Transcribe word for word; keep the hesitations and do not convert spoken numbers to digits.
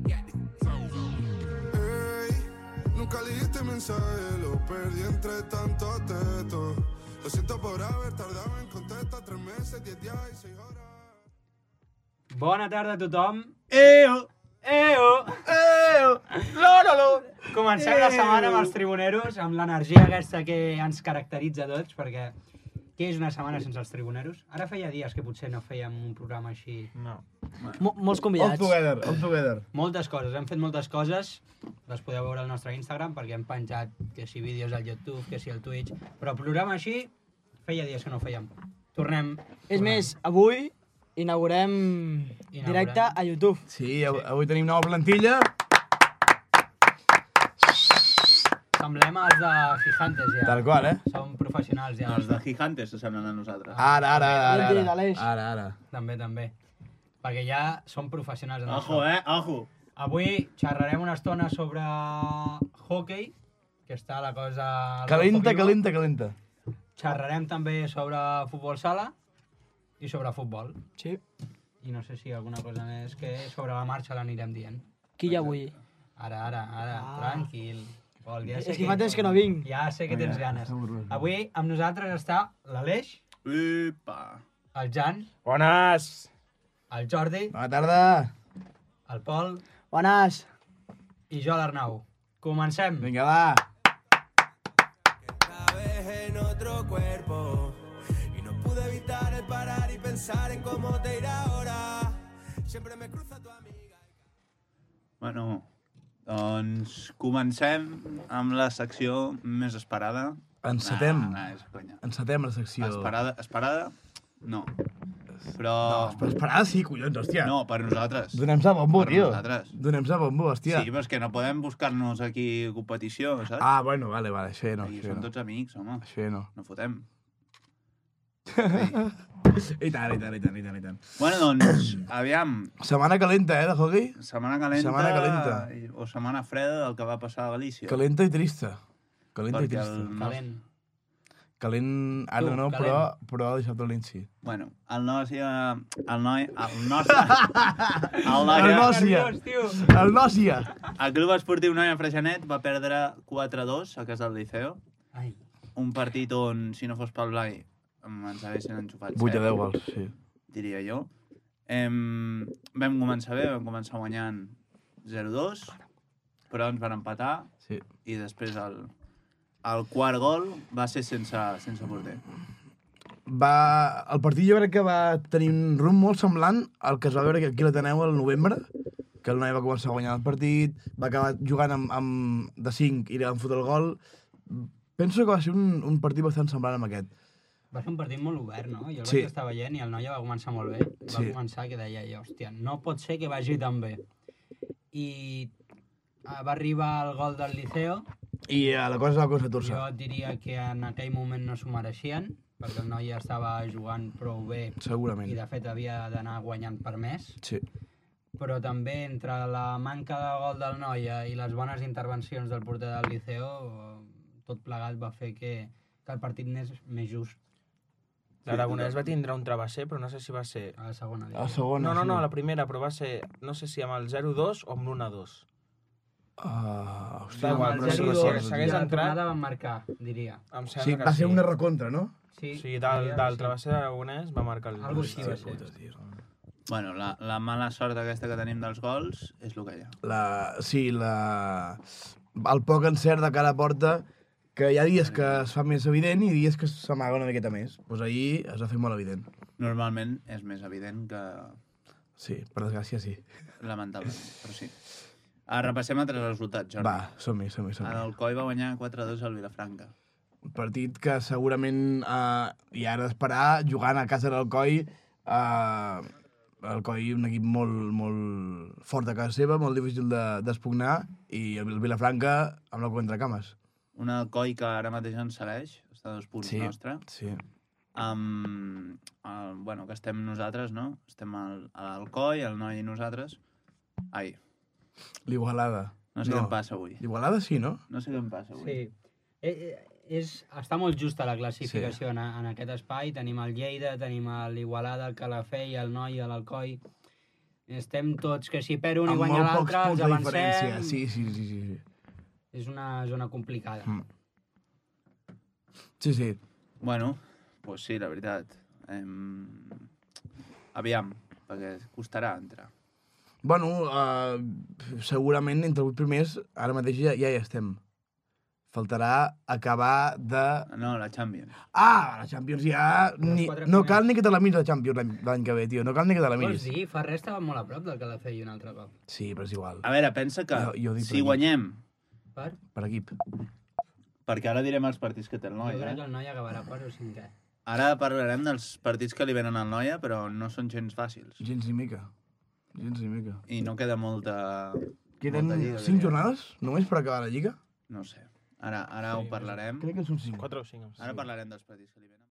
Nunca leíste mensaje, lo perdí entre tanto teto. Lo siento por haber tardado en contestar tres meses, diez días y seis horas. Bona tarda a tothom. Eo! Eo! Eo! Lo, lo, lo! Comencem la setmana amb els tribuneros, amb l'energia aquesta que ens caracteritza a tots, perquè què és una setmana sense els tribuneros? Ara feia dies que potser no fèiem un programa així. No. Mo molts All convidats. together, all together. Moltes coses, hem fet moltes coses, les podeu veure al nostre Instagram, perquè hem penjat que si vídeos al YouTube, que si al Twitch, però programa així, feia dies que no fèiem. Tornem. És tornem. més, avui inaugurem Inaugurem. directe a YouTube. Sí, avui, avui tenim nova plantilla. Semblem els de Gigantes, ja. Tal qual, eh? Som professionals, ja. Els de Gigantes s'assemblen a nosaltres. Ara, ara, ara, Ben dit, ara. Aleix. Ara, ara. També, també. Perquè ja som professionals en Ojo, això. eh? Ojo. Avui xerrarem una estona sobre hockey, que està la cosa... Calenta, calenta, calenta. Xerrarem també sobre futbol sala i sobre futbol. Sí. I no sé si alguna cosa més que sobre la marxa l'anirem dient. Qui hi ha avui? Ara, ara, ara, Ah. tranquil. Pol, ja sé És que fa temps que no vinc. Ja sé que tens Vinga, ganes. som orgullosos. Avui amb nosaltres està l'Aleix, Epa. el Jan, Bones! el Jordi, Bona tarda! el Pol Bones. i jo l'Arnau. Comencem. Vinga, va! Esta vez en otro cuerpo y no pude evitar el parar y pensar en cómo te irá ahora. Siempre me cruza tu amiga. Bueno, doncs comencem amb la secció més esperada. Encetem. No, no, és conya. Encetem la secció. Esperada, esperada? No. Però... No, però esperada sí, collons, hòstia. No, per nosaltres. Donem-se bombo, Per tio. nosaltres. Donem-se bombo, hòstia. Sí, però és que no podem buscar-nos aquí competició, saps? Ah, bueno, vale, vale, això ja no. Aquí Això ja som no. tots amics, home. Això ja no. No fotem. I tant, i tant, i tant, i tant, i tant. Bueno, doncs, aviam. Setmana calenta, eh, de hockey? Setmana calenta, Setmana calenta. i- o setmana freda del que va passar a Galícia. Calenta i trista. Calenta i Perquè trista. el- Calent. Calent, ara Tu, no, calent. però, però dissabte a l'Inci. Bueno, el noi... El noi... El nostre... El noi... El Nòcia. Nerviós, tio. El Nòcia! El Club Esportiu Noia Freixenet va perdre quatre a dos a casa del Liceo. Ai. Un partit on, si no fos pel Blai, ens haguessin enxufat vuit a set, deu gols, sí. diria jo. Em, vam començar bé, vam començar guanyant zero a dos, però ens van empatar Sí. i després el, el quart gol va ser sense, sense porter. Va, el partit jo crec que va tenir un rumb molt semblant al que es va veure aquí a l'Ateneu al novembre, que el noi va començar a guanyar el partit, va acabar jugant amb, amb de cinc i li van fotre el gol. Penso que va ser un, un partit bastant semblant amb aquest. Va ser un partit molt obert, no? Jo el Sí. vaig estar veient i el noi va començar molt bé. Va Sí. començar que deia, jo, hòstia, no pot ser que vagi tan bé. I ah, va arribar el gol del Liceo. I eh, la cosa va començar a torçar. Jo et diria que en aquell moment no s'ho mereixien, perquè el noi ja estava jugant prou bé Segurament. i de fet havia d'anar guanyant per més. Sí. Però també entre la manca de gol del Noia i les bones intervencions del porter del Liceo, tot plegat va fer que, que el partit anés més just L'Aragonès va tindre un travesser, però no sé si va ser... a la segona. A la divisió. segona, No, no, sí. no, la primera, però va ser... No sé si amb el zero a dos o amb l'u a dos. Uh, hòstia, Da igual, Amb però el si zero dos, s'hagués- s'hagués i a la entrat- tornada van marcar, diria. Em sembla sí, que va sí. ser una recontra, no? Sí, O sigui, del, diria del que travesser d'Aragonès va marcar el... Algo així va Hòstia ser. puta, tio. Bueno, la, la mala sort aquesta que tenim dels gols és el que hi ha. La, sí, la, el poc encert de cara a porta, que hi ha dies que es fa més evident i dies que s'amaga una miqueta més. Doncs pues ahir es va fer molt evident. Normalment és més evident que Sí, per desgràcia sí. lamentablement, però sí. Ah, repassem altres resultats, Jordi. Va, som-hi, som-hi, som-hi. Ara el Coi va guanyar quatre a dos al Vilafranca. Un partit que segurament eh, hi ha d'esperar, jugant a casa del Coi, eh, el Coi un equip molt, molt fort a casa seva, molt difícil d'expugnar, de, i el Vilafranca amb la contra cames. Un Alcoi que ara mateix ens segueix, està a dos punts Sí, nostre. sí. Um, el, bueno, que estem nosaltres, no? Estem al, a l'Alcoi, el Noi i nosaltres. Ai, L'Igualada. no sé No. què em passa avui. L'Igualada sí, no? No sé què em passa avui. Sí. Eh, eh, és, està molt justa la classificació sí. en, en aquest espai. Tenim el Lleida, tenim l'Igualada, el Calafell, el Noi i l'Alcoi. Estem tots, que si perd un i Amb guanya molt pocs l'altre, punts els de diferència. avancem. Sí, sí, sí, sí. sí. És una zona complicada. Mm. Sí, sí. Bueno, pues sí, la veritat. Em... Aviam, perquè costarà entrar. Bueno, uh, segurament entre els vuit primers ara mateix ja, ja hi estem. Faltarà acabar de... No, la Champions. Ah, la Champions ja... Ni, quatre no primers. cal ni que te la miris la Champions l'any l'any que ve, tio. No cal ni que te la Vols miris. dir? Ferrer estava molt a prop del que la feia un altre cop. Sí, però és igual. A veure, pensa que Jo- jo dic per si aquí. guanyem, Per? Per equip. perquè ara direm els partits que té el Jo Noia, crec que eh? el noi acabarà per o cinquè. Ara parlarem dels partits que li venen al Noia, però no són gens fàcils. Gens ni mica. Gens ni mica. I no queda molta... Queden molta lliga, cinc diria. jornades només per acabar la Lliga? No ho sé. Ara, ara Sí, ho parlarem. Crec que són cinc. quatre o cinc. Ara parlarem dels partits que li venen.